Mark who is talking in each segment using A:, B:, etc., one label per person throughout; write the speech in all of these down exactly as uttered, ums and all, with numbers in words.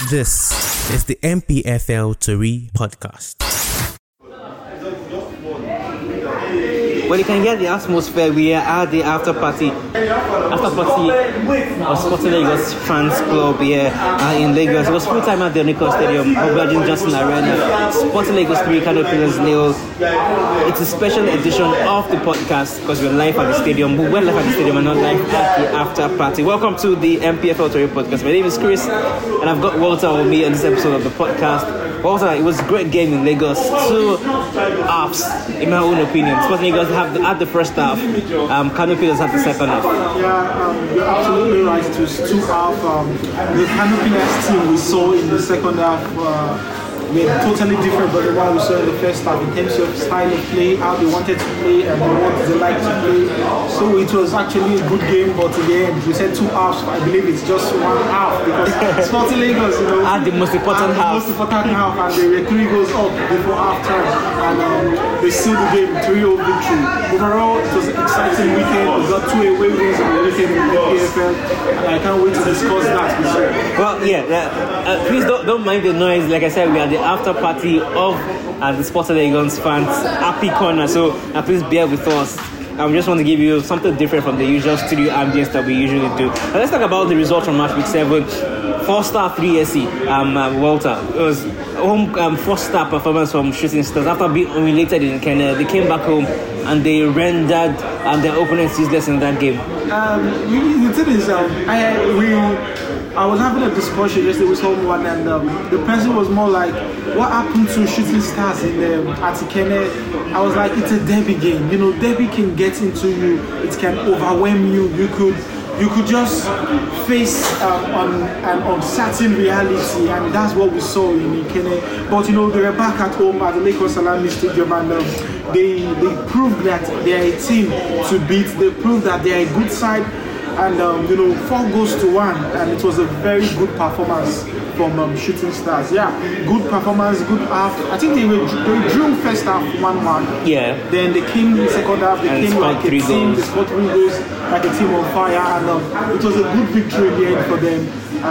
A: This is the M P F L Tori podcast.
B: Well, you can get the atmosphere. We are at the after party. After party of Sporting Lagos Fans Club here uh, in Lagos. It was full time at the Nicol Stadium, Obladin Johnson Arena. Sporting Lagos three, Kano Pillars nil. It's a special edition of the podcast because we're live at the stadium. We're live at the stadium and not live at the after party. Welcome to the M P F L Tori podcast. My name is Chris, and I've got Walter with me on this episode of the podcast. Walter, it was a great game in Lagos. Two halves, in my own opinion. Sporting Lagos have the, had the first half. Um, Kano Pillars had the second half.
C: Yeah, um, you're absolutely right. It was two half. Um, the Kano Pillars team we saw in the second half uh, were totally different from the one we saw in the first half in terms of style of play, how they wanted to play, and what they like to play. So it was actually a good game, but in the end, we said two halves. I believe it's just one half because Sporting Lagos, you know,
B: had the most important half.
C: The most important half, and they were three goals up before half time, and um, they sealed the game three nil victory. Overall, it was an exciting weekend. We got two away wins in the weekend in the M P F L, and I can't wait to discuss that with you.
B: Well, yeah, uh, uh, please don't don't mind the noise. Like I said, we are the after party of uh, the Sporting Lagos fans happy corner. So uh, please bear with us. I um, just want to give you something different from the usual studio ambience that we usually do. Now let's talk about the results from match week seven. Four star three S C. Um, uh, Walter. It was home um, four star performance from Shooting Stars. After being humiliated in Kenya, they came back home and they rendered um, their opponents useless in that game. Um,
C: the thing is, um, I we. I was having a discussion yesterday with someone, and um, the person was more like, what happened to Shooting Stars in um, Atikene? I was like, it's a derby game. You know, derby can get into you. It can overwhelm you. You could you could just face um, on an uncertain reality, and that's what we saw in Ikene. But, you know, they were back at home at the Lagos Salami Stadium, and um, they, they proved that they are a team to beat. They proved that they are a good side. And um, you know, four goals to one, and it was a very good performance from um, Shooting Stars. Yeah, good performance, good half. I think they were they drew first half one one.
B: Yeah.
C: Then they came in the second half. They
B: and
C: came like a team.
B: Goals.
C: They scored three goals like a team on fire, and um, it was a good victory in the end for them.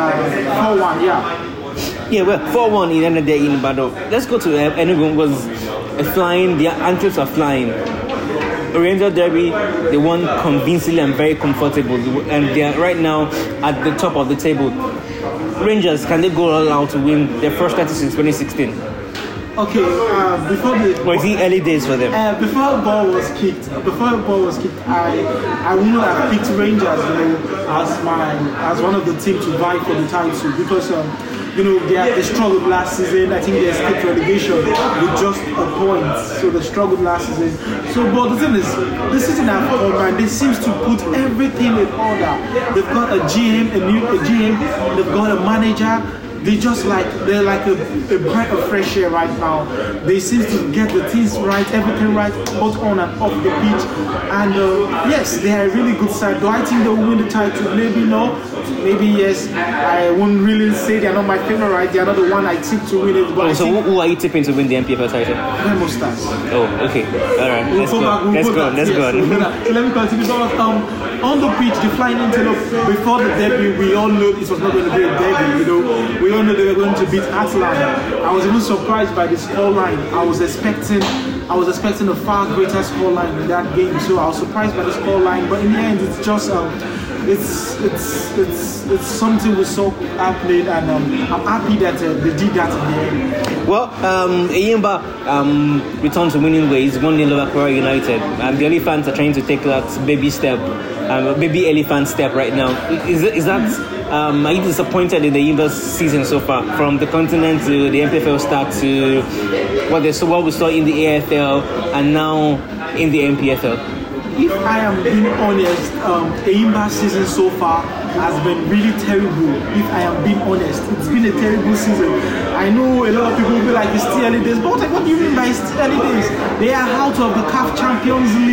C: Uh, four one. Yeah.
B: Yeah, well, four one in the end of the day in Bado. Let's go to uh, Enugu. Was a flying. Their anthems are flying. Oriental Derby, they won convincingly and very comfortable, and they are right now at the top of the table. Rangers, can they go all out to win their first title since twenty sixteen?
C: Okay, uh, before the
B: or is it early days for them?
C: Uh, before the ball was kicked, before the ball was kicked, I I would not have picked Rangers, you know, as my as one of the teams to vie for the title because. Um, You know, they, they struggled last season. I think they escaped relegation with just a point. So they struggled last season. So, but the thing is, this season have come and they seems to put everything in order. They've got a G M, a new a G M. They've got a manager. They just like they're like a, a breath of fresh air right now. They seem to get the things right, everything right, both on and off the pitch. And uh, yes, they are a really good side. Do I think they will win the title? Maybe no. Maybe yes. I wouldn't really say they're not my favorite. Right? They're not the one I tip to win it. But
B: oh, so who, who are you tipping to win the M P F L title?
C: Remo Stars.
B: Oh, okay. All right.
C: We'll
B: Let's
C: go
B: go.
C: back, we'll
B: Let's
C: go.
B: go.
C: Back.
B: Let's
C: yes,
B: go.
C: So, so let me continue. Because, um, on the pitch, the flying antelope. Before the derby, we all knew it was not going to be a derby. You know, we all knew they were going to beat Atalanta. I was even surprised by the scoreline. I was expecting, I was expecting a far greater scoreline in that game. So I was surprised by the scoreline. But in the end, it's just um, it's it's it's it's something we saw played, and um, I'm happy that uh, they did that in the end.
B: Well, um, Eyimba um, returned to winning ways, one nil over Kwara United, and the Elephants are trying to take that baby step, um, baby elephant step right now. Is is that? Um, are you disappointed in the Eyimba's season so far, from the continent to the M P F L start to what they saw, what we saw in the A F L, and now in the M P F L?
C: If I am being honest, um, Eyimba's season so far has been really terrible. If I am being honest, it's been a terrible season. I know a lot of people will be like, it's still early days, but what do you mean by it's still early days? They are out of the C A F Champions League.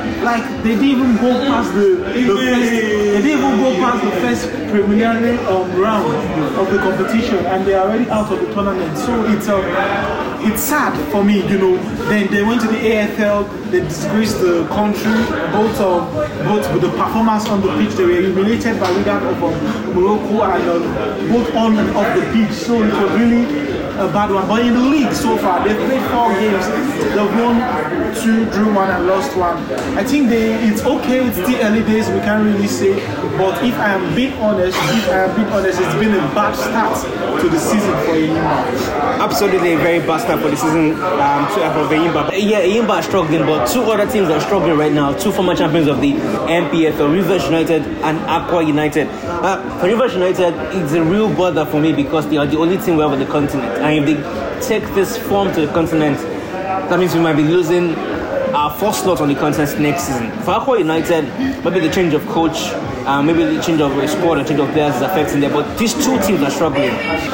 C: like they didn't even go past the, the first, they didn't even go past the first preliminary um, round of the competition, and they're already out of the tournament. So it's um, it's sad for me, you know. Then they went to the A F L, they disgraced the country, both um, both with the performance on the pitch. They were humiliated by that of um, Morocco, and um, both on and off the pitch. So it was really a bad one. But in the league so far, they've played four games. They've won two, drew one, and lost one. I think they it's okay. It's the early days. We can't really say. But if I am being honest, if I am being honest, it's been a bad start to the season for Enyimba.
B: Absolutely a very bad start for the season um, to, uh, for Enyimba. Yeah, Enyimba are struggling, but two other teams are struggling right now. Two former champions of the M P F L, Rivers United and Aqua United. Uh, for Rivers United, it's a real bother for me because they are the only team we have on the continent. And if they take this form to the continent, that means we might be losing our first slot on the continent next season. For Aqua United, maybe the change of coach, uh, maybe the change of squad and change of players is affecting them. But these two teams are struggling.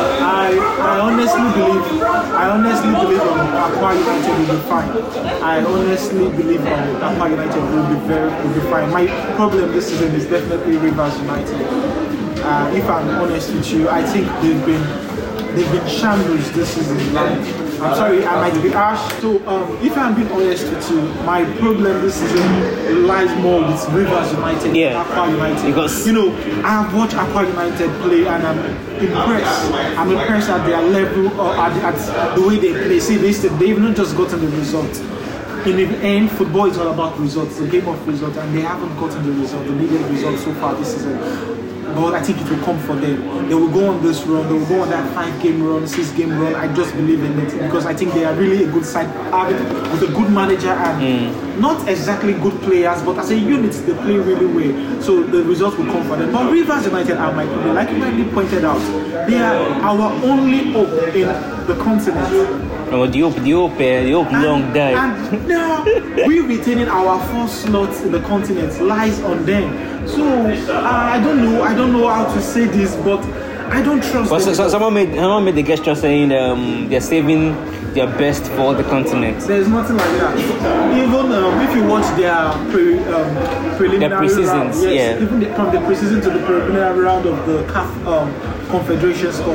C: I I honestly believe I honestly believe um, Aqua United will be fine. I honestly believe um, Aqua United will be very will be fine. My problem this season is definitely Rivers United. Uh, if I'm honest with you, I think they've been they've been shambles this season. Like, I'm sorry, I might be harsh. So, um, if I'm being honest with you, my problem this season lies more with Rivers United
B: yeah.
C: than Aqua United.
B: Because,
C: you know, I've watched Aqua United play and I'm impressed. I'm impressed at their level or at, at the way they play. See, they, they've not just gotten the result. In the end, football is all about results, the game of results, and they haven't gotten the result, the needed result so far this season. But I think it will come for them. They will go on this run, they will go on that five-game run, six-game run. I just believe in it because I think they are really a good side with a good manager and mm. not exactly good players, but as a unit, they play really well. So the results will come for them. But Rivers United are my problem. Like you rightly pointed out, they are our only hope in the continent.
B: No, the hope, the hope, uh, the hope
C: and,
B: long died.
C: And now we retaining our first slots in the continent lies on them. So uh, I don't know, I don't know how to say this, but I don't trust.
B: But
C: them.
B: So, so someone made, someone made the gesture saying um, they're saving their best for the continent.
C: There's nothing like that. Even um, if you watch their pre, um, preliminary round, yes,
B: yeah.
C: even the, from the preseason to the preliminary round of the C A F um, Confederations Cup,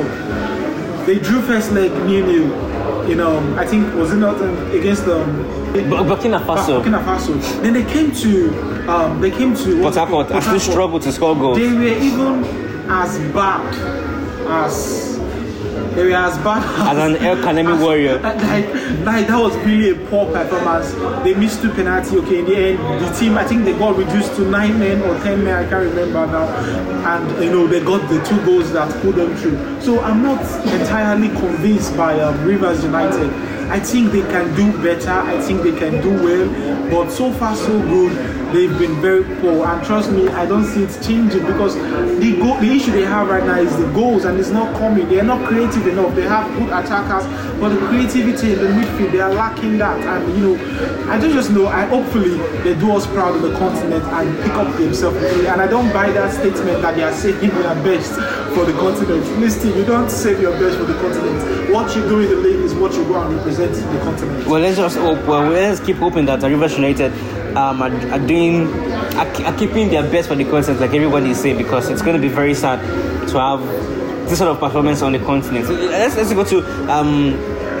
C: they drew first leg nil-nil. You know, I think was it not um, against um,
B: Burkina Faso.
C: Burkina Faso. Then they came to um, they came to
B: Port Harcourt and still struggled to score goals.
C: They were even as bad as they were as bad as,
B: as an El Kanemi warrior.
C: Like, like that was really a poor performance. They missed two penalties. Okay, in the end, the team I think they got reduced to nine men or ten men. I can't remember now. And you know they got the two goals that put them through. So I'm not entirely convinced by um, Rivers United. I think they can do better. I think they can do well. But so far so good. They've been very poor, and trust me, I don't see it changing because the goal, the issue they have right now is the goals, and it's not coming. They are not creative enough. They have good attackers, but the creativity in the midfield, they are lacking that. And you know, I don't just know. I hopefully they do us proud of the continent and pick up themselves. And I don't buy that statement that they are saving their best for the continent. Listen, you don't save your best for the continent. What you do in the league is what you go and represent the continent.
B: Well, let's just hope. Well, let's keep hoping that the Rivers United um, are, are doing, are, are keeping their best for the continent, like everybody is saying, because it's going to be very sad to have this sort of performance on the continent. Let's let's go to um,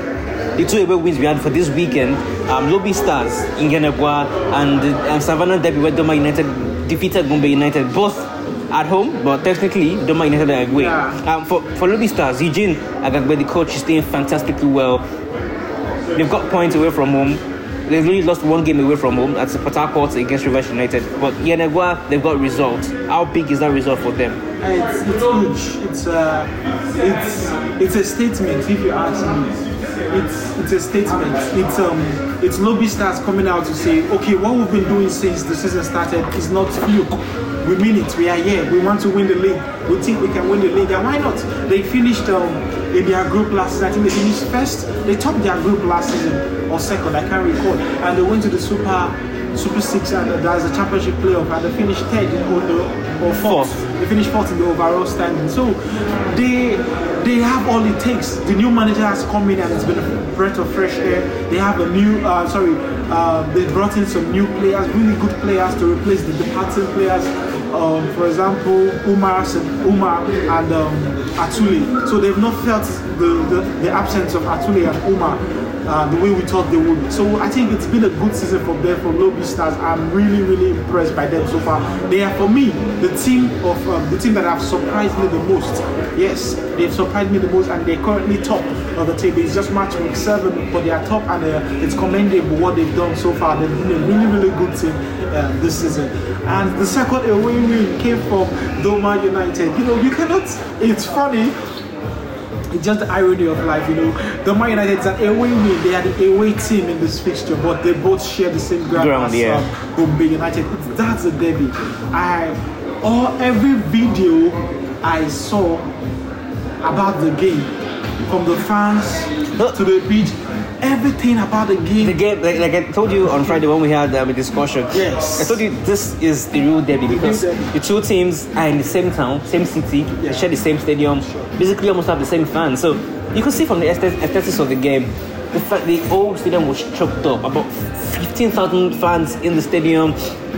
B: the two away wins we had for this weekend. Um, Lobby Stars in Yenegua and um, Savannah Derby, where Doma United defeated Gombe United, both at home, but technically Doma United are away.
C: Yeah.
B: Um, for for Lobby Stars, Eugene Agagbe, the coach, is doing fantastically well. They've got points away from home. They've only lost one game away from home. That's Port Harcourt against Rivers United. But Yenegua, they've got results. How big is that result for them?
C: It's it's huge. It's a it's it's a statement. If you ask me, it's it's a statement. It's um it's Lobby Stars coming out to say, okay, what we've been doing since the season started is not fluke. We mean it. We are here. We want to win the league. We think we can win the league, and why not? They finished um, in their group last season. I think they finished first. They topped their group last season or second. I can't recall. And they went to the Super Super Six, and uh, there's a championship playoff, and they finished third in, or, or fourth. fourth. They finished fourth in the overall standing. So they they have all it takes. The new manager has come in and it's been a breath of fresh air. They have a new, uh, sorry, uh, they brought in some new players, really good players to replace the departing players. Um, for example, Umar, Umar and um, Atule. So they've not felt the, the, the absence of Atule and Umar uh, the way we thought they would. So I think it's been a good season for them, for Lobby Stars. I'm really, really impressed by them so far. They are, for me, the team of um, the team that have surprised me the most. Yes, they've surprised me the most, and they're currently top of the table. It's just match week seven, but they are top, and uh, it's commendable what they've done so far. They've been a really, really good team uh, this season. And the second away win came from Doma United. You know, you cannot. It's funny. It's just the irony of life, you know. Doma United is an away win. They are the away team in this fixture, but they both share the same ground,
B: ground
C: as
B: yeah.
C: um, Gombe United. It's, that's a derby. I, all every video I saw about the game, from the fans to the pitch, everything about the game.
B: The game, like, like I told you on Friday when we had um, a discussion.
C: Yes.
B: I told you this is the real derby because
C: derby.
B: the two teams are in the same town, same city,
C: Yeah.
B: they share the same stadium, basically almost have the same fans. So you could see from the aesthet- aesthetics of the game, the fact the old stadium was choked up, about fifteen thousand fans in the stadium.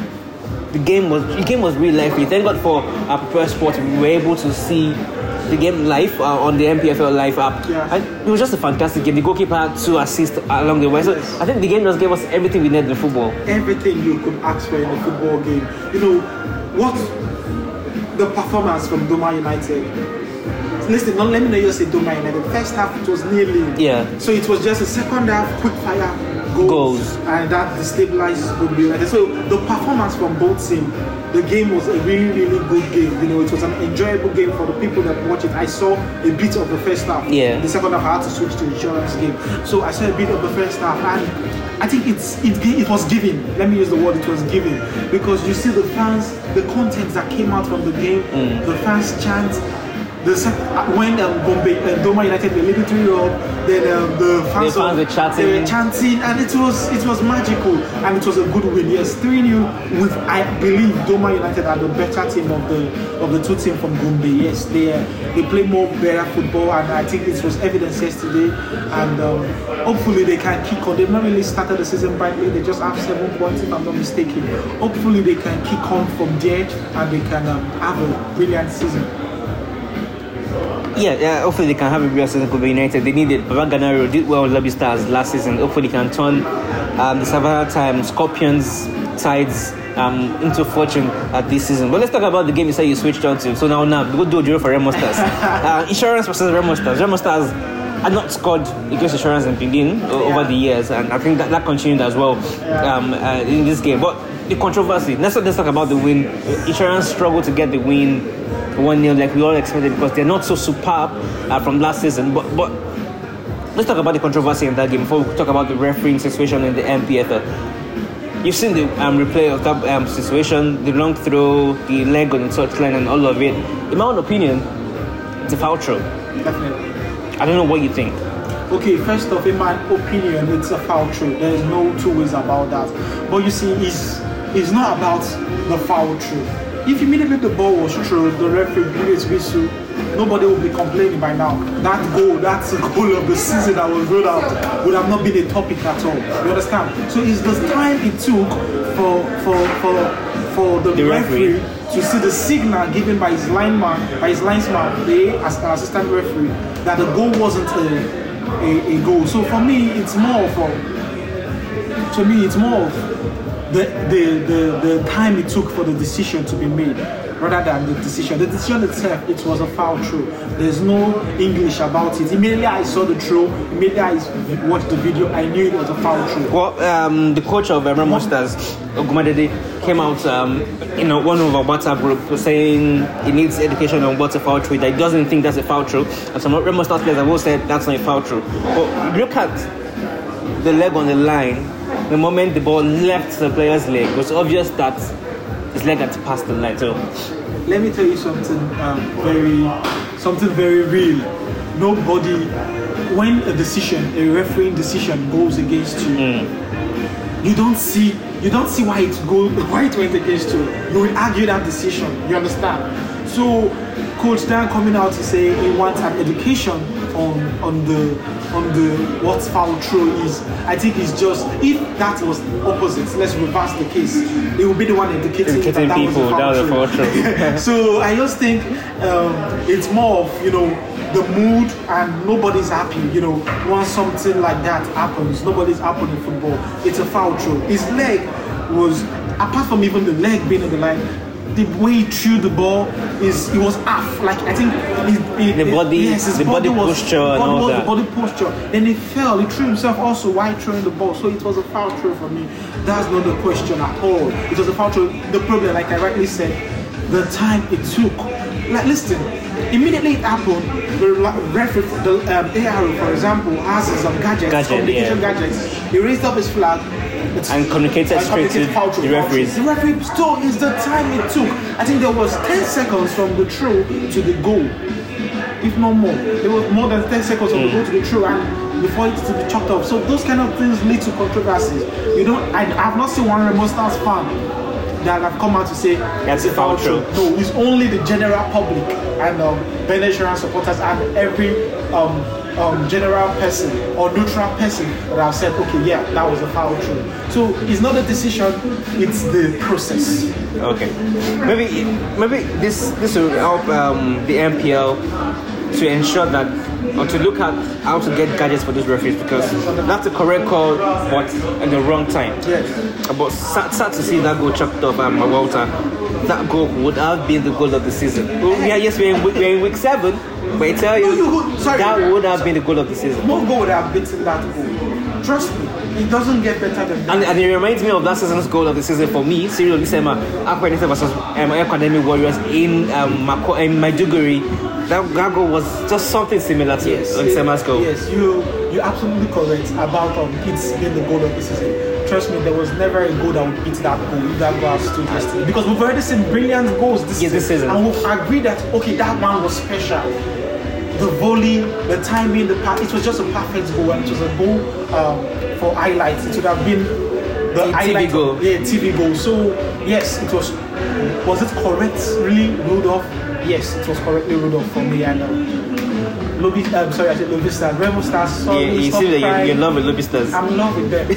B: The game was the game was really lively. Thank God for our Prepare Sport, we were able to see the game live uh, on the M P F L Live app.
C: Yeah.
B: And it was just a fantastic game. The goalkeeper had two assists along the way. So
C: Yes.
B: I think the game just gave us everything we needed in football.
C: Everything you could ask for in a football game. You know, what the performance from Doma United. Listen, don't let me know you say Doma United. First half it was nearly.
B: Yeah.
C: So it was just a second half quick fire goals,
B: Goals.
C: and that destabilizes Gombe United. So the performance from both teams, the game was a really, really good game. You know, it was an enjoyable game for the people that watch it. I saw a bit of the first half.
B: Yeah.
C: The second half I had to switch to insurance game. So I saw a bit of the first half, and I think it's it it was giving. Let me use the word it was giving, because you see the fans, the content that came out from the game,
B: Mm.
C: the fans chant. The sec- when um, Gombe uh, Doma United were leading three up, then um, the fans,
B: The fans were chanting.
C: they were chanting, and it was it was magical, and it was a good win. Yes, three nil. With I believe Doma United are the better team of the of the two teams from Gombe. Yes, they uh, they play more better football, and I think it was evidence yesterday. And um, hopefully they can kick on. They've not really started the season brightly. They just have seven points, if I'm not mistaken. Hopefully they can kick on from there, and they can um, have a brilliant season.
B: Yeah, yeah, hopefully they can have a real season for United. They needed Baba Ganaro did well with Lobby Stars last season. Hopefully they can turn um, the Savannah Time Scorpions Tides um, into fortune at this season. But let's talk about the game you said you switched on to. So now now we go do a for Remo Stars. uh, Insurance versus Remo Stars. Remo Stars had not scored against Insurance in Benin o- over the years, and I think that, that continued as well um, uh, in this game. But the controversy, let's not let's talk about the win. Insurance struggled to get the win one nil like we all expected because they're not so superb uh, from last season. But but let's talk about the controversy in that game before we talk about the refereeing situation in the M P F L. You've seen the um, replay of that um, situation, the long throw, the leg on the touchline, and all of it. In my own opinion, it's a foul throw.
C: Definitely.
B: I don't know what you think.
C: Okay, first off, in my opinion, it's a foul throw. There is no two ways about that. But you see, it's, it's not about the foul throw. If immediately the ball was thrown, the referee blew his whistle, nobody would be complaining by now. That goal, that's the goal of the season that was rolled out, would have not been a topic at all. You understand? So it's the time it took for for for for the,
B: The referee.
C: referee to see the signal given by his lineman, by his linesman, the as an assistant referee, that the goal wasn't a, a, a goal. So for me, it's more of a, to me, it's more of the, the, the, the time it took for the decision to be made rather than the decision. The decision itself, it was a foul throw. There's no English about it. Immediately I saw the throw, immediately I watched the video, I knew it was a foul throw.
B: Well, um, the coach of Remo Stars, Ogumadede, came out um, in a, one of our WhatsApp group saying he needs education on what's a foul throw, that he doesn't think that's a foul throw. And some Remo Stars players have all said that's not a foul throw. But look at the leg on the line. The moment the ball left the player's leg, it was obvious that his leg had passed the line. So,
C: let me tell you something um, very, something very real. Nobody, when a decision, a refereeing decision goes against you, mm. you don't see, you don't see why it go, why it went against you. You will argue that decision. You understand? So Coach Dan coming out to say he wants an education on on the on the what foul throw is. I think it's just, if that was opposite, let's reverse the case. It would be the one educating,
B: educating
C: that
B: people.
C: Was
B: that was a foul throw.
C: So I just think um, it's more of, you know, the mood, and nobody's happy. You know, once something like that happens, nobody's happy in football. It's a foul throw. His leg was, apart from even the leg being on the line, the way he threw the ball is, it was half. Like, I think it, it,
B: the body,
C: yes, his
B: the body, body
C: was,
B: posture and
C: body
B: all
C: was
B: that.
C: The body posture. Then he fell. He threw himself also while throwing the ball. So it was a foul throw for me. That's not the question at all. It was a foul throw. The problem, like I rightly said, the time it took. Like, listen, immediately it happened. The referee, the um, A R O, for example, has some gadgets,
B: Gadget,
C: communication
B: yeah.
C: gadgets. He raised up his flag. It's,
B: And communicated
C: and
B: straight to
C: communicated foul throw,
B: the
C: foul
B: referees.
C: throw. The referee still is the time it took. I think there was ten seconds from the throw to the goal, if not more. There was more than ten seconds from mm. the goal to the throw, and before it to be chopped off. So those kind of things lead to controversies. You don't. I have not seen one Remo Stars fan that have come out to say
B: that's a foul throw.
C: No, it's only the general public and um, Benediction supporters and every um, um, general person or neutral person that have said, okay, yeah, that was a foul throw. So it's not a decision; it's the process.
B: Okay, maybe maybe this this will help um, the M P L to ensure that, or to look at how to get gadgets for those referees, because that's a correct call, but at the wrong time.
C: Yes.
B: But sad, sad to see that goal chopped off um, Walter. That goal would have been the goal of the season. Well, yeah, yes, we're in, week, we're in week seven, but I tell you,
C: no, you would, sorry,
B: that would have been the goal of the season.
C: No goal would have beaten that goal. Trust me, it doesn't get better than that.
B: And, and it reminds me of last season's goal of the season for me, Cyril Lisema, Aqua United versus um, Academy Warriors in um, Mako, in Maiduguri. That, that goal was just something similar to
C: yes,
B: Lisema's goal.
C: Yes, you you're absolutely correct about um, it being the goal of the season. Trust me, there was never a goal that would beat that goal if that goal has stood yesterday. Because we've already seen brilliant goals this,
B: yes, this season.
C: And we've agreed that, okay, that one was special. The volley, the timing, the pass, it was just a perfect goal, and it was a goal um, for highlights. It would have been the
B: T V
C: highlight
B: goal.
C: Of, yeah, T V goal. So yes, it was. Was it correct? Really ruled off? Yes, it was correctly ruled off for me. And um, Lobby, um, sorry, I said Lobby Stars, Remo Stars. Sorry,
B: yeah, you
C: stop
B: see that
C: crying.
B: you're in love with Lobby Stars.
C: I'm in love with them.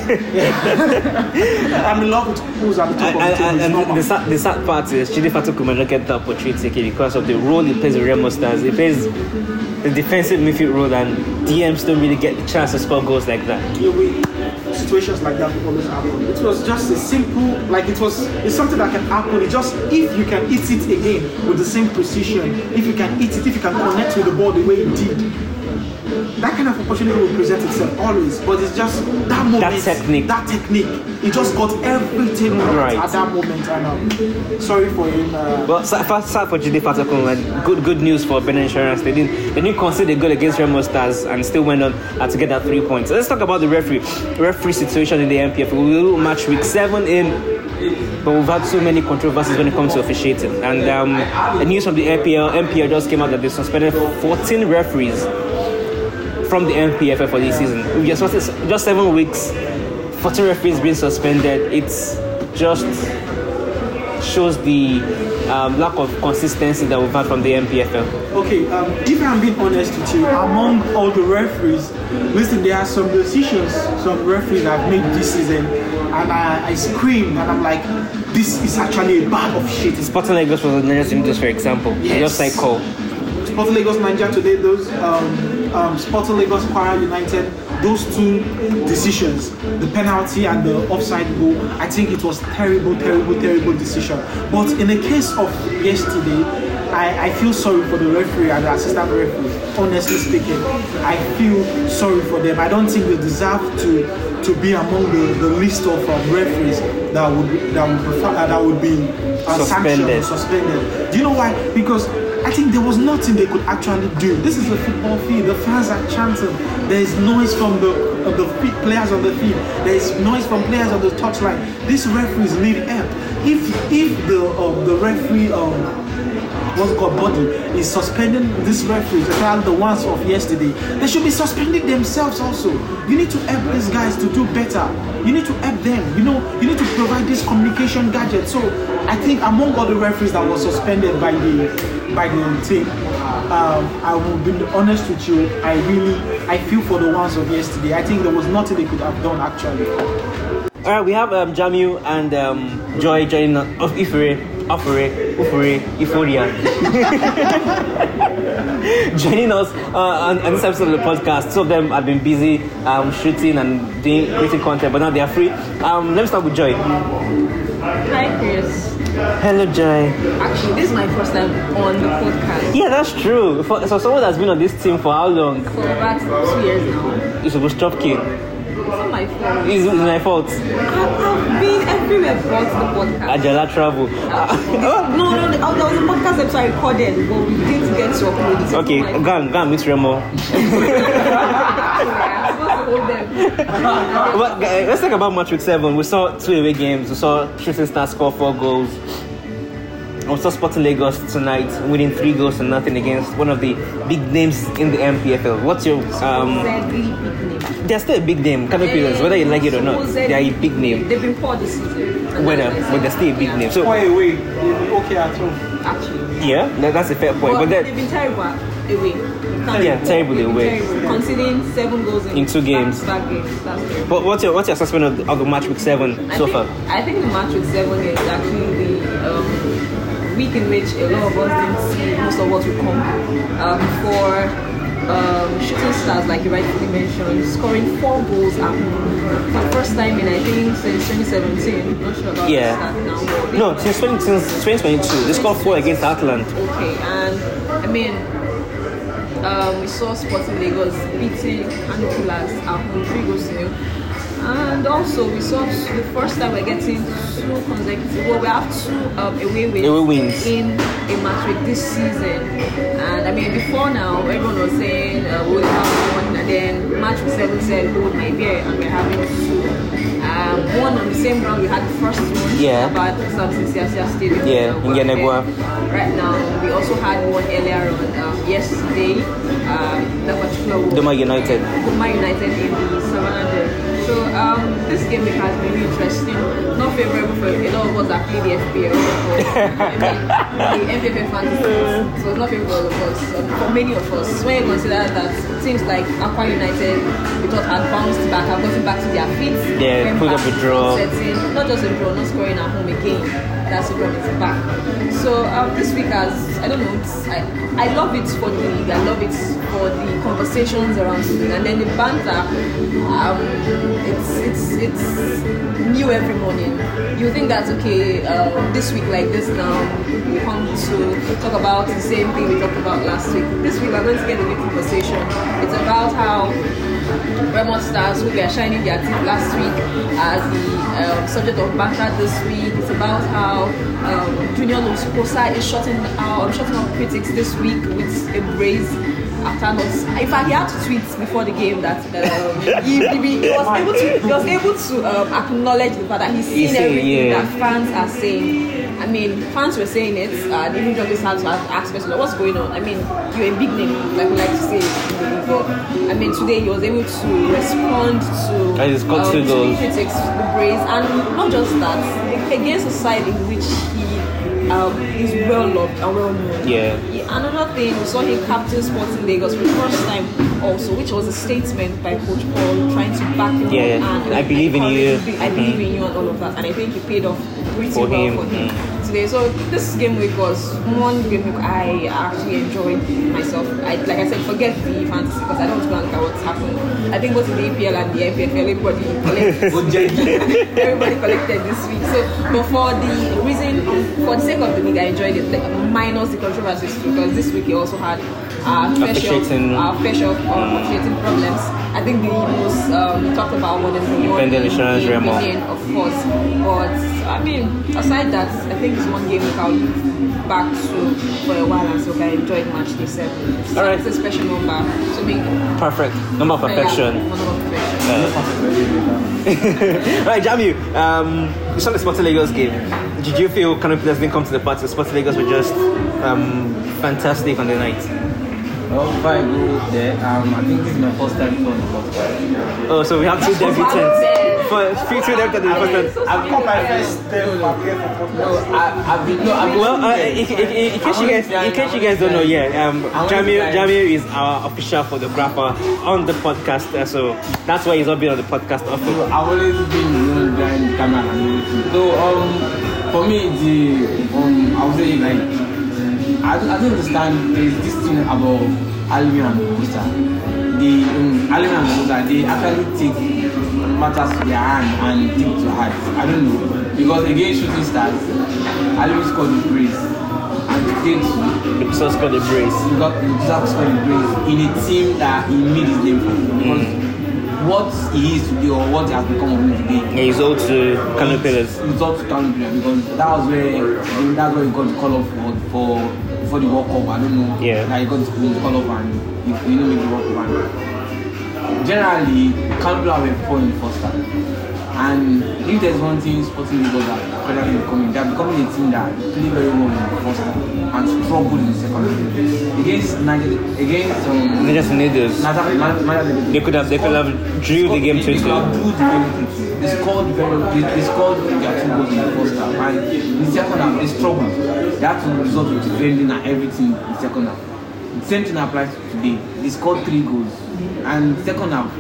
C: Yeah. I'm in love with who's at the top
B: And,
C: of the table.
B: and,
C: It's
B: and
C: normal.
B: the, sad, the sad part is Chidi Fatuku might not get the opportunity because of the role he plays with Remo Stars. He plays the defensive midfield role, and D Ms don't really get the chance to score goals like that.
C: Yeah, we, situations like that will always happen. It was just a simple, like it was, it's something that can happen. It just, if you can hit it again with the same precision, if you can hit it, if you can connect with the ball the way it did, that kind of opportunity will present itself always. But it's just that moment,
B: That technique.
C: that technique, it just got everything right,
B: Right.
C: at that moment. And um, sorry for him. Uh,
B: Well, sad, sad for Chidi Fatuku, and good good news for Ben Insurance. They didn't they didn't concede a goal against Remo Stars and still went on uh, to get that three points. So let's talk about the referee referee situation in the M P F. We will match week seven in. But we've had so many controversies when it comes to officiating. And um, the news from the M P L, M P L just came out that they suspended fourteen referees from the M P F L for this season. We just just seven weeks, fourteen referees being suspended. It's just shows the um, lack of consistency that we've had from the M P F L.
C: Okay, um, if I'm being honest with you, among all the referees, listen, there are some decisions some referees have made this season, and I, I screamed and I'm like, this is actually a bad officiating.
B: Sporting Lagos was another team, just for example.
C: Yes.
B: Just like call.
C: Sporting Lagos Nigeria today, those um, um, Sporting Lagos Kwara United, those two decisions, the penalty and the offside goal, I think it was terrible, terrible, terrible decision. But in the case of yesterday, I, I feel sorry for the referee and the assistant referee. Honestly speaking, I feel sorry for them. I don't think they deserve to to be among the, the list of um, referees that would that would prefer, uh, that would be uh,
B: Suspended.
C: sanctioned, suspended. Do you know why? Because I think there was nothing they could actually do. This is a football field. The fans are chanting. There is noise from the of the field, players on the field. There is noise from players on the touchline. These referees need help. If if the um, the referee um, what's called body is suspending these referees, especially the ones of yesterday. They should be suspending themselves also. You need to help these guys to do better. You need to help them. You know, you need to provide this communication gadget. So I think among all the referees that were suspended by the by the team, um, I will be honest with you. I really I feel for the ones of yesterday. I think there was nothing they could have done actually.
B: All right, we have um, Jamiu and um, Joy joining us. Of Ifere, Afere, Ufere, Euphoria. Joining us uh, on, on this episode of the podcast. Two of them have been busy um, shooting and doing creating content, but now they are free. Um, let me start with Joy.
D: Hi, Chris.
B: Hello, Joy.
D: Actually, this is my first time on the podcast.
B: Yeah, that's true. For, so someone that's been on this team for how long?
D: For about two years now.
B: It's supposed to stop kid.
D: It's not my fault.
B: It's, it's my fault.
D: I've, I've been everywhere but the podcast.
B: Ajala travel.
D: no, no, no, there was a podcast episode I recorded, but we didn't get to upload it.
B: Okay, go on, go on, meet Remo. But, uh, let's talk about match week seven. We saw two away games. We saw Shooting Stars score four goals. We saw Sporting Lagos tonight winning three goals to nothing against one of the big names in the M P F L. What's your um?
D: Exactly, big name.
B: They're still a big name, Kano Pillars, whether you like it or not. They are a big name.
D: They've been poor this season.
B: Whether, but they're still a big
D: yeah.
B: name. So
C: Why away? They'll be okay at home.
D: Actually,
B: yeah, that, that's a fair point.
D: but,
B: But then,
D: they've been terrible away.
B: Yeah, terribly away.
D: Terrible. Conceding seven goals in,
B: In two games.
D: back games. That's terrible.
B: but what's your what's your assessment of, of the match week seven
D: I
B: so
D: think,
B: far?
D: I think the match with seven is actually the um, week in which a lot of us didn't see most of what would come. Um, for um, Shooting Stars, like you rightfully mentioned, scoring four goals at home for the first time in I think since twenty seventeen. Not sure about
B: Yeah.
D: that now. but-
B: No, since twenty, since twenty twenty-two, they scored four against Atlant.
D: Okay, and I mean, um, we saw Sporting Lagos beating Anukulas at home, three goals to nil. And also, we saw the first time we're getting two consecutive. Well, we have two um, away wins,
B: Away wins.
D: in a match week this season. And I mean, before now, everyone was saying uh, we'll have one, and then match week seven said hold my beer, and we're having two. Um, one on the same ground, we had the first one
B: Yeah.
D: about Samson Siasia Stadium.
B: Yeah, in Yenegua.
D: Right now, we also had one earlier on um, yesterday. Um, that particular one.
B: Doma United.
D: Doma United in the Savannah there. So um, this game week has been really interesting. Not favorable for a lot of us that play the F P L. Or, I mean, the M P F L fantasy. So it's not favorable of us. Um, for many of us, when you consider that teams like Aqua United, we thought had bounced back, have gotten back to their feet.
B: Yeah,
D: went
B: pulled up
D: back,
B: a draw.
D: setting, not just a draw, not scoring at home again. That's the problem, it's back. So um, this week has, I don't know, it's, I, I love it for the league, I love it for the conversations around the league, and then the banter, um, it's, it's, it's new every morning. You think that's okay, uh, this week like this now, we come to talk about the same thing we talked about last week. This week we're going to get a new conversation. It's about how Remo Stars, who were shining their teeth last week as the um, subject of banter this week. It's about how um, Junior Loskosa is shutting out, shutting up critics this week with a brace after not. In fact, he had to tweet before the game that um, he, he, he was able to he was able to um, acknowledge the fact that he's seen
B: He's saying,
D: everything
B: yeah.
D: that fans are saying. I mean, fans were saying it, and even journalists had to ask questions, what's going on? I mean, you're a big name, like we like to say, but I mean, today he was able to respond to,
B: And he's got two
D: um, to
B: goals.
D: the critics, the praise, and not just that, against a side in which he um, is well loved and well known.
B: Yeah.
D: He- Another thing, we saw him captain Sporting Lagos for the first time also, which was a statement by Coach Paul trying to back him
B: Yeah,
D: up and
B: I believe in you.
D: encourage him. I believe in you and all of that, and I think he paid off pretty
B: For
D: well
B: him,
D: for him
B: mm.
D: today. So this game week was one game week I actually enjoyed myself. I, like I said, forget the fantasy because I don't want to go and look at what's happened. I think both in the A P L and the F P F L, everybody collected. everybody collected this week. So, but for the reason, um, for the sake of the league, I enjoyed it. Like, minus the controversies because this week he also had uh, fair share of,
B: Officiating.
D: uh, fair share of um, officiating problems. I think the most um, we talked about one is the one
B: Independent Insurance
D: in
B: Remo.
D: Benin, of course. But I mean, aside that, I think it's one game we can look back to for a while, and so I enjoyed match day seven. It's,
B: All right.
D: it's a special number to me.
B: Perfect. Number of perfection.
D: Yeah, number of perfection.
B: Right, Jamiu, um, you saw the Sporting Lagos game. did you feel Kano Pillars didn't come to the party? Sporting Lagos were just um, fantastic on the night.
E: Well, if I go there, um, I think this is my first time on the podcast.
B: Oh, so we have two debutants. For two debutants, the first time.
C: I've got my first step up here for
E: No, I, I've been, no, I've been
B: Well, uh, in, in, in, in case you guys, in case you guys don't know, yeah, um, Jamil, Jamil is our official photographer on the podcast, uh, so that's why he's not been on the podcast often.
E: I've always been you know, behind the camera and everything. So, um, for me, the, um, I would say, like, I don't, I don't understand, there's this thing about Alimi and Musa. The um, Alimi and Musa, they actually take matters to their hand and take it to heart. I don't know. Because against Shooting Stars, Alimi scored the brace. And today too,
B: The person scored the brace.
E: he got the Musa scored the brace in a team that he made his name for. Because what he is today or what he has become of him today,
B: Yeah, he's all to Kano Pillars.
E: it's up to Kano Pillars because that was where that's where he got the call up for for for the World Cup. I don't know.
B: Yeah.
E: Like he got the call up and he, he didn't make the World Cup. And generally, Kano Pillars were poor in the first half. And if there's one thing Sporting Lagos that currently becoming, they're becoming a team that play very well in the first half and struggled in the second half. Against Nigeria, against um,
B: They just need this.
E: Nigeria, Nigeria,
B: They could have, they could have drew the game
E: They
B: two
E: could have
B: two.
E: drew the game two two. They scored very, they, they scored their two goals in the first half, and in the second half they struggled. They had to resort with defending and everything in the second half. The same thing applies today. They scored three goals, and second half,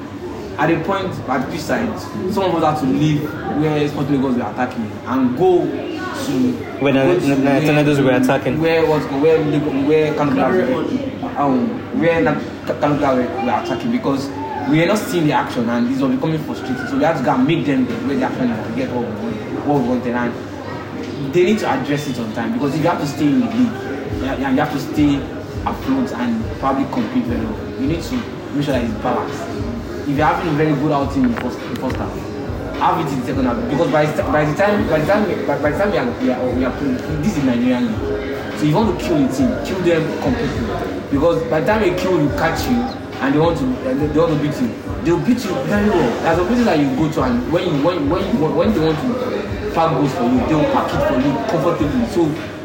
E: at a point at the pitch side, some of us had to leave where Sporting Lagos were attacking and go to
B: When
E: go
B: the-
E: to
B: the- the
E: where-
B: Tornadoes were attacking.
E: Where what where Lagos- where Kano Pillars were, um, where Kano Pillars were, were attacking because we are not seeing the action and this was becoming frustrating. So we had to go and make them where the action is and get what we want, what we wanted. And they need to address it on time because if you have to stay in the league yeah, and you have to stay afloat and probably compete very well, you need to make sure that it's balanced. If you're having a very good outing in the first, in the first half, have it in the second half because by the, by the time by the time we, by, by the time we are, we are, we are playing, this is Nigerian league. So if you want to kill the team, kill them completely. Because by the time they kill you, catch you, and they want to they, they want to beat you, they'll beat you very well. There's a places that you go to, and when you when when you, when they want to pack goals for you, they'll pack it for you comfortably. So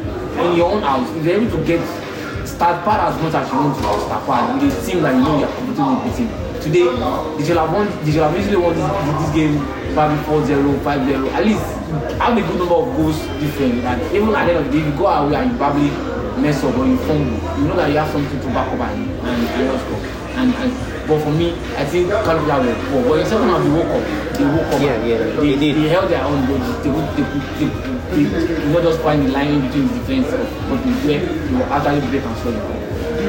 E: in your own house, if you're able to get start part as much as you want to start part with a team that you know you're comfortable with beating. Today, they should have won. They should have easily won this, this game probably four zero, five zero. At least have a good number of goals different. And even at the end of the day, if you go away and you probably mess up or you fumble, you know that you have something to back up and and, and score. And, and but for me, I think Kano Pillars were poor. But in second half, they woke up. They woke up.
B: Yeah, yeah,
E: They,
B: they did.
E: they held their own. They they they, they, they, they, they not just find the line in between the defense, but they were they were actually break and score the goal.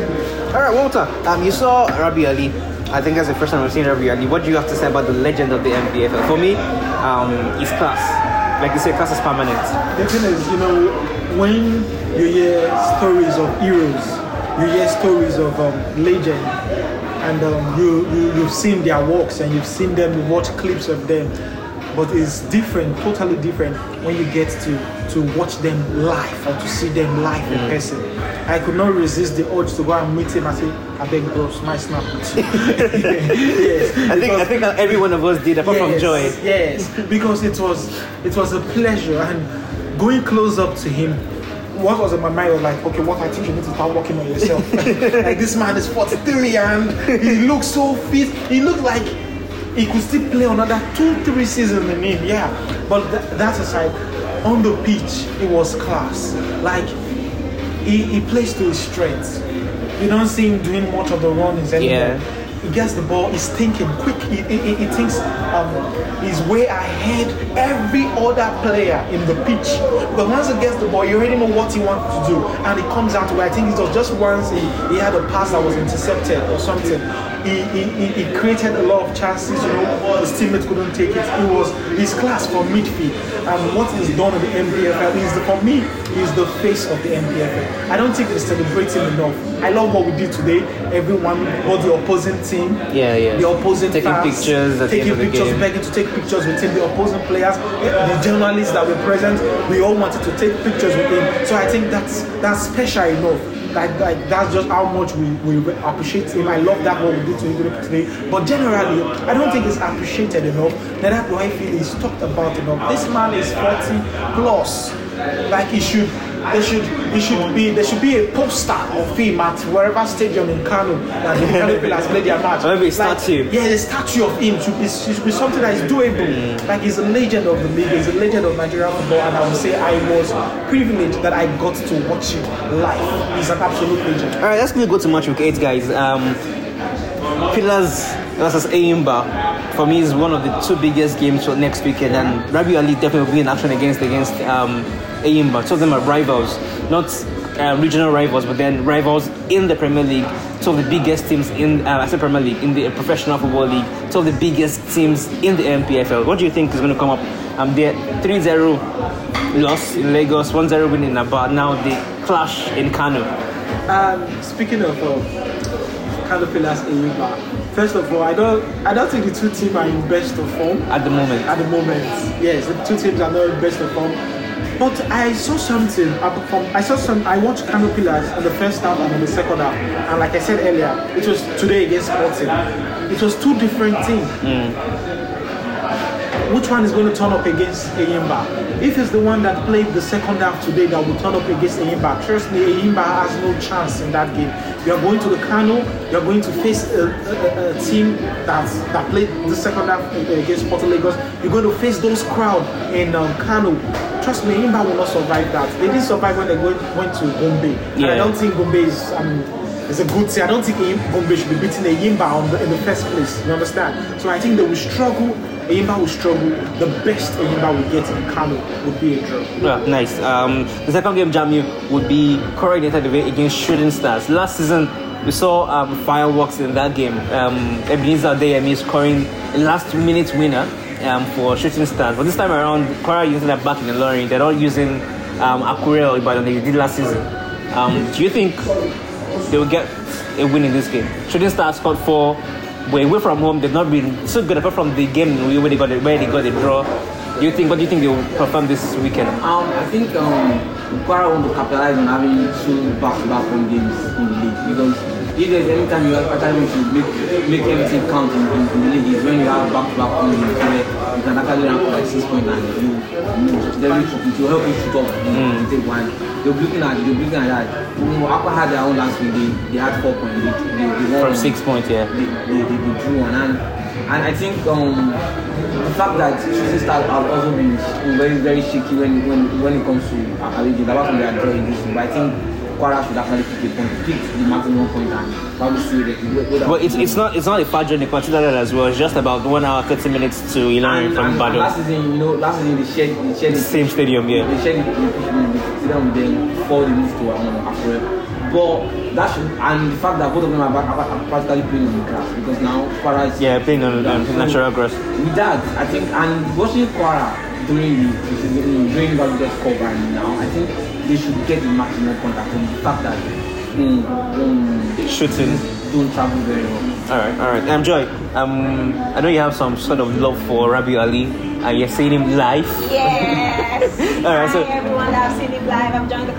B: All right, Walter. Um, you saw Rabi Ali. I think that's the first time I've seen Rabi Ali. What do you have to say about the legend of the N P F L? For me, um, it's class. Like you say, class is permanent.
C: The thing is, you know, when you hear stories of heroes, you hear stories of um, legend, and um, you, you you've seen their works and you've seen them, you watch clips of them, but it's different, totally different when you get to to watch them live or to see them live in
B: Mm.
C: person. I could not resist the urge to go and meet him and say, "I beg, bros, my snap with you." Yes,
B: I think I think that every one of us did, apart from
C: yes,
B: Joy.
C: Yes, because it was it was a pleasure, and going close up to him, what was in my mind was like, okay, what I think you need to start working on yourself. Like, this man is forty-three and he looks so fit. He looked like he could still play another two, three seasons in him. Yeah, but th- that aside, on the pitch, it was class. Like, he, he plays to his strengths. You don't see him doing much of the runnings anymore.
B: Yeah.
C: He gets the ball, he's thinking quick, he, he, he thinks um, he's way ahead every other player in the pitch. But once he gets the ball, you already know what he wants to do. And it comes out where I think it was just once he, he had a pass that was intercepted or something. He, he, he, he created a lot of chances, you know, his teammates couldn't take it. It was his class for midfield. And what he's done in the N P F L is, the, for me, is the face of the N P F L. I don't think they celebrate him enough. I love what we did today. Everyone, both the opposing team,
B: Yeah, yeah.
C: the opposing
B: Taking
C: fans,
B: pictures at the
C: taking
B: end of the
C: pictures,
B: game.
C: begging to take pictures with him, the opposing players, the journalists that were present, we all wanted to take pictures with him. So I think that's that's special enough. like, like that's just how much we, we appreciate him. I love that what we did to him today. But generally, I don't think it's appreciated enough. Neither do I feel he's talked about enough. This man is forty plus. Like he should, they should, he should be. There should be a poster of him at wherever stadium in Kano that the Kano Pillars play their match.
B: Maybe a
C: like,
B: statue.
C: Yeah, a statue of him should be, should be something that is doable. Mm. Like he's a legend of the league. He's a legend of Nigerian football, and I would say I was privileged that I got to watch it live. He's an absolute legend.
B: All right, let's go to match week eight, guys. Um, Pillars versus Eyimba. For me, is one of the two biggest games for next weekend, and Rabiu Ali definitely will be in action against against um, Eyimba. Two of them are rivals, not uh, regional rivals, but then rivals in the Premier League. Two of the biggest teams in uh, I said Premier League, in the Professional Football League. Two of the biggest teams in the M P F L. What do you think is going to come up? Um, they're three zero loss in Lagos, one zero win in Aba. Now they clash in Kano.
C: Um, speaking of uh, Kano Pillars Eyimba. First of all, I don't, I don't think the two teams are in best of form
B: at the moment.
C: At the moment, yes, the two teams are not in best of form. But I saw something. From, I saw some. I watched Kano Pillars in the first half and in the second half, and like I said earlier, it was today against Sporting. It was two different teams.
B: Mm.
C: Which one is going to turn up against Eyimba? If it's the one that played the second half today that will turn up against Eyimba, trust me, Eyimba has no chance in that game. You are going to the Kano, you are going to face a, a, a team that's, that played the second half against Porto Lagos. You're going to face those crowd in um, Kano. Trust me, Eyimba will not survive that. They didn't survive when they went, went to Gombe. Yeah. And I don't think Gombe is... Um, It's a good thing. I don't think Gombe should be beating Eyimba on the, in the first place. You understand? So I think they will struggle. Eyimba will struggle. The best Eyimba will get in Kano would be a draw.
B: Yeah, nice. Um, the second game, Jamiu, would be Kora United against Shooting Stars. Last season, we saw um, fireworks in that game. Um, Ebenezer Adeyemi scoring a last-minute winner um, for Shooting Stars. But this time around, Kora United are back in the lorry. They're not using um, Akure or Ibadan they did last season. Um, do you think they will get a win in this game? Shooting Stars scored four. We're away from home. They've not been so good apart from the game where they got it, where they got a draw. Do you think? What do you think they will perform this weekend?
E: Um, I think um, Kwara want to capitalize on having two back-to-back home games in the league, because if there's any time you actually need to make make everything count in, in, in the league, is when you have back-to-back home games where you can actually rank for like six points and you, you know, it will help you shoot up and take one. They're looking at they're looking at that. You know, Aqua had their own last week. They, they had four points. They, they, they won
B: from six points, yeah.
E: They, they, they, they drew one, and and I think um, the fact that Shooting Stars have also been very very shaky when when when it comes to Akali, apart from their draw in this. But I think Kwara should actually pick a point, pick the maximum point, and probably see that.
B: But it's it's not it's not a far journey. Consider that as well. It's just about one hour thirty minutes to Ilorin from Ibadan.
E: Last season, you know, last season they shared they shared
B: the same stadium, yeah.
E: They shared the stadium with them before they moved to um, Akure. But that should, and the fact that both of them are, back, are, are practically playing on the grass, because now Kwara is
B: yeah playing on um, natural grass.
E: With that, I think, and watching Kwara during the during the Cup and now, I think they should get the maximum contact from the fact that um, um,
B: shooting
E: don't travel very well.
B: All right, all right. Um, Joy, um, I know you have some sort of love for Rabiu Ali, and you're seeing him live.
D: Yes.
B: All right, so
D: hi everyone that have seen him live. I'm joining the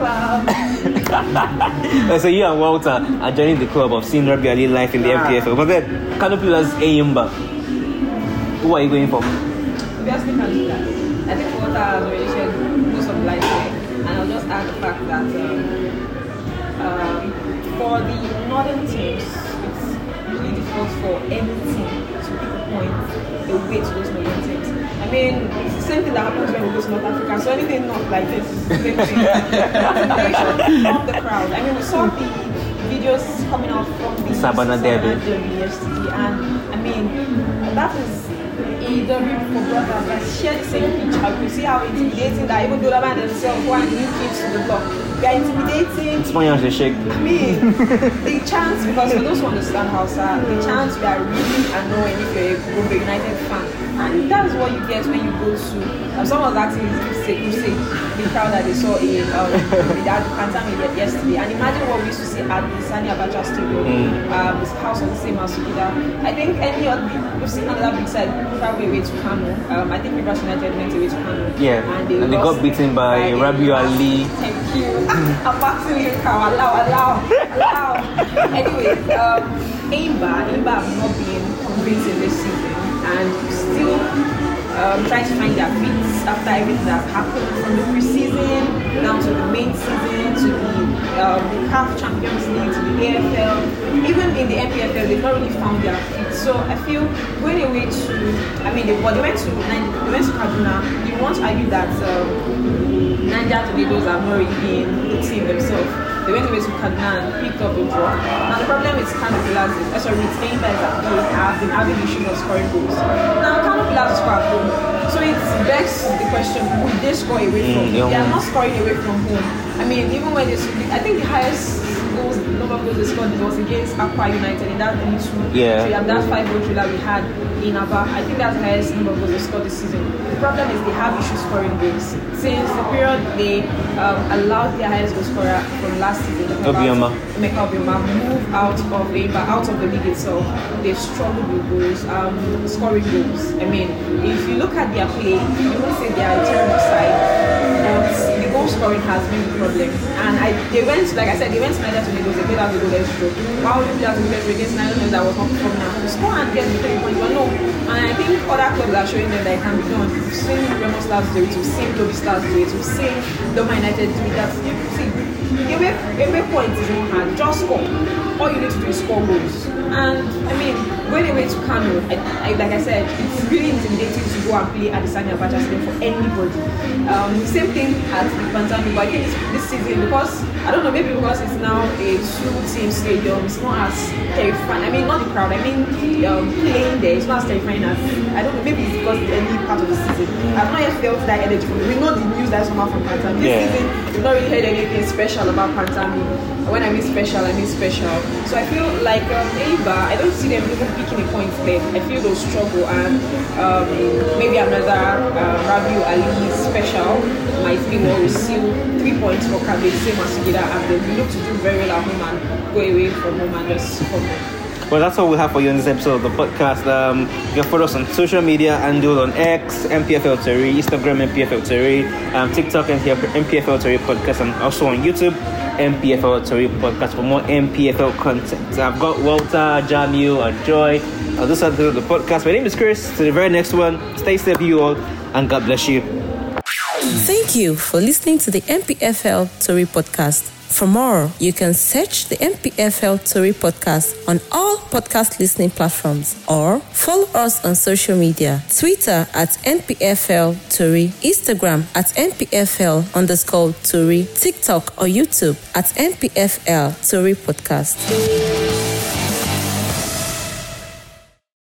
D: club.
B: So you and Walter are joining the club of seeing Rabiu Ali live in the M P F L. But then, Kano Pillars Eyimba. Who are you going for?
D: Obviously, Kano Pillars. I think Walter has already shed most of the light there, and I'll just add the fact that um, um, for the northern teams, it's really difficult for any team to pick a point away to those northern teams. I mean, it's the same thing that happens when we go to North Africa. So anything not like this, same thing. Motivation of the crowd. I mean, we saw the videos coming out from the
B: Sabana Derby
D: yesterday, and I mean, that is a derby for brothers that share the same pitch. I could see how intimidating that even though the man themselves who are new kids to the block, they are intimidating.
B: It's my the shake.
D: I mean, the chance, because for those who understand Hausa, the chance we are really annoying if you're a Gombe United fan. And that's what you get when you go to. Um, someone was asking who say, who say the crowd that they saw in um, that Pantami yesterday. And imagine what we used to see at the Sani Abacha Stadium. Mm. Um, this house was the same as Sukida. I think any of the, we've seen another big side travel away to Kano. Um, I think Rivers United went away to Kano.
B: Yeah,
D: and they,
B: and they got beaten by, by Rabiu Ali.
D: Thank you. I'm back to you, Kawa. Allow, allow, allow. Anyway, um, Aimba, Aimba have not been convincing this season and still um, trying to find their feet after everything that's happened from the preseason down to the main season to the, um, the C A F Champions League to the A F L. Even in the N P F L, they've not really found their feet. So I feel going away to, I mean, they, well, they went to they went to Kaduna. You want to argue that um, Niger Tornadoes have not really been the team themselves. They went away to Kaduna and picked up a draw. Now the problem with Kano Pillars is, uh, sorry, with Aimba is that they have been having issues of scoring goals. Now Kano Pillars is far home, so it begs the question: would they score away from? Mm, they are not scoring away from home. I mean, even when they, I think the highest goals, number of goals they scored was against Akwa United in that three two.
B: Yeah.
D: So you have that five goal that we had in Aba. I think that's the highest number of goals they scored this season. The problem is they have issues scoring goals. Since the period they um, allowed their highest goal scorer from last season,
B: Obioma,
D: Emeka Obioma, move out of Aimba, out of the league itself, they've struggled with goals, um, scoring goals. I mean, if you look at their play, you won't say they are a terrible side, but the goal scoring has been the problem. And I, they went, like I said, they went to Niger Tornadoes, they played out the goal let's draw. Why would you play out the goal let's draw against Niger Tornadoes that was not performing now? To score and get the three points, but no. And I think other clubs are showing them that it can be done. We've seen Remo Stars do it, we've seen Toby Stars do it, we've seen Doma United do it. That's, you see, away, away point is not hard, just score. All you need to do is score goals. And I mean, going away to Kano, I, I, like I said, it's really intimidating to go and play at the Sani Abacha Stadium for anybody. Um, the same thing at the Pantami, but I think it's, this season, because, I don't know, maybe because it's now a two-team stadium, it's not as terrifying. I mean, not the crowd, I mean, um, playing there, it's not as terrifying as, I don't know, maybe it's because it's the early part of the season. I've not yet felt that energy from it. We know the news that's come out from Pantami. This
B: yeah.
D: season, we've not really heard anything special about Pantami. When I mean special, I mean special. So I feel like um, Aimba, I don't see them even picking a point there. I feel they'll struggle, and um, maybe another uh, Rabiu Ali special might be what we see three points for Kabe, same as Sukida, and they look to do very well at home and go away from home and just come home.
B: Well, that's all we have for you in this episode of the podcast. Um, you can follow us on social media and do it on X, M P F L Theory, Instagram, M P F L Theory, um, TikTok, M P F L Theory Podcast, and also on YouTube, M P F L Theory Podcast for more M P F L content. I've got Walter, Jamil, and Joy. I'll just add to the podcast. My name is Chris. To the very next one, stay safe, you all, and God bless you.
F: Thank you for listening to the M P F L Theory Podcast. For more, you can search the M P F L Theory Podcast on all podcast listening platforms or follow us on social media. Twitter at M P F L Theory, Instagram at M P F L underscore Theory, TikTok or YouTube at M P F L Theory Podcast.